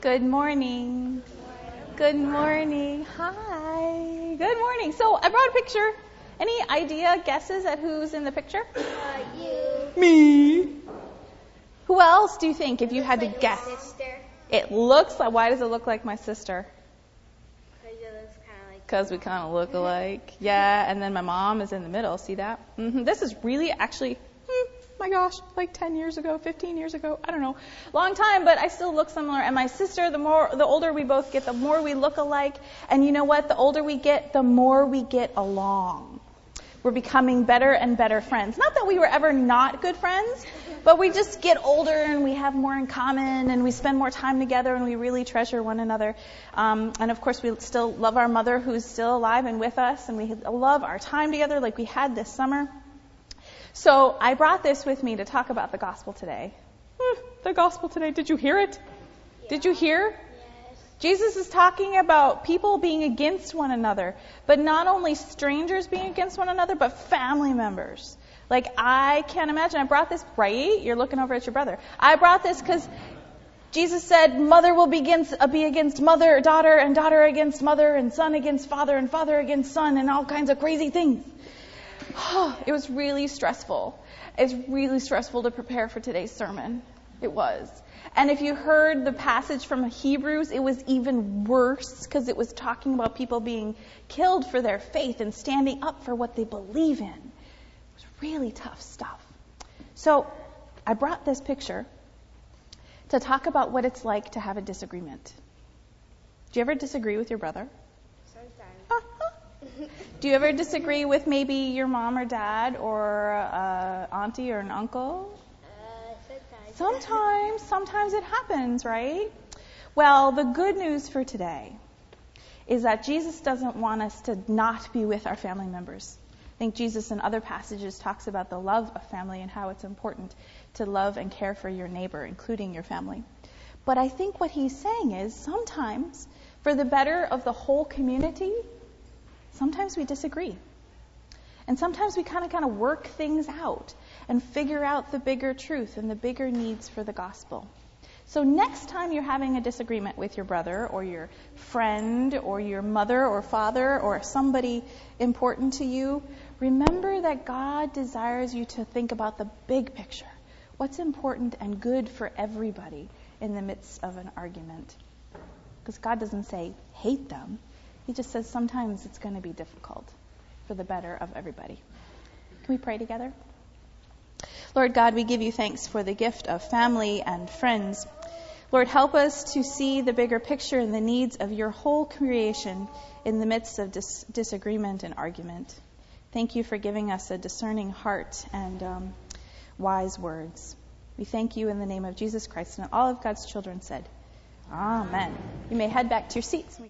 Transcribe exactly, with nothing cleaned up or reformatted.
Good morning. Good morning. Hi. Good morning. So I brought a picture. Any idea, guesses at who's in the picture? Uh, you. Me. Who else do you think if you had to Like guess? your sister. It looks like, why does it look like my sister? Because it looks kind of like. Because we kind of look alike. Yeah, and then my mom is in the middle. See that? Mm-hmm. This is really actually, hmm, my gosh, like ten years ago, fifteen years ago. I don't know. Long time, but I still look similar. And my sister, the more, the older we both get, the more we look alike. And you know what? The older we get, the more we get along. We're becoming better and better friends. Not that we were ever not good friends, but we just get older and we have more in common and we spend more time together and we really treasure one another. Um, and of course, we still love our mother who's still alive and with us, and we love our time together like we had this summer. So I brought this with me to talk about the gospel today. Hmm, the gospel today. Did you hear it? Yeah. Did you hear? Yes. Jesus is talking about people being against one another, but not only strangers being against one another, but family members. Like, I can't imagine. I brought this, right? You're looking over at your brother. I brought this because Jesus said mother will be against, uh, be against mother, daughter, and daughter against mother, and son against father, and father against son, and all kinds of crazy things. It was really stressful. It's really stressful to prepare for today's sermon. It was. And if you heard the passage from Hebrews, it was even worse because it was talking about people being killed for their faith and standing up for what they believe in. It was really tough stuff. So I brought this picture to talk about what it's like to have a disagreement. Do you ever disagree with your brother? Sometimes. Do you ever disagree with maybe your mom or dad or uh, auntie or an uncle? Uh, sometimes. Sometimes, sometimes it happens, right? Well, the good news for today is that Jesus doesn't want us to not be with our family members. I think Jesus in other passages talks about the love of family and how it's important to love and care for your neighbor, including your family. But I think what he's saying is sometimes, for the better of the whole community, sometimes we disagree. And sometimes we kind of kind of work things out and figure out the bigger truth and the bigger needs for the gospel. So next time you're having a disagreement with your brother or your friend or your mother or father or somebody important to you, remember that God desires you to think about the big picture. What's important and good for everybody in the midst of an argument. Because God doesn't say hate them. He just says sometimes it's going to be difficult for the better of everybody. Can we pray together? Lord God, we give you thanks for the gift of family and friends. Lord, help us to see the bigger picture and the needs of your whole creation in the midst of dis- disagreement and argument. Thank you for giving us a discerning heart and um, wise words. We thank you in the name of Jesus Christ, and all of God's children said, Amen. You may head back to your seats.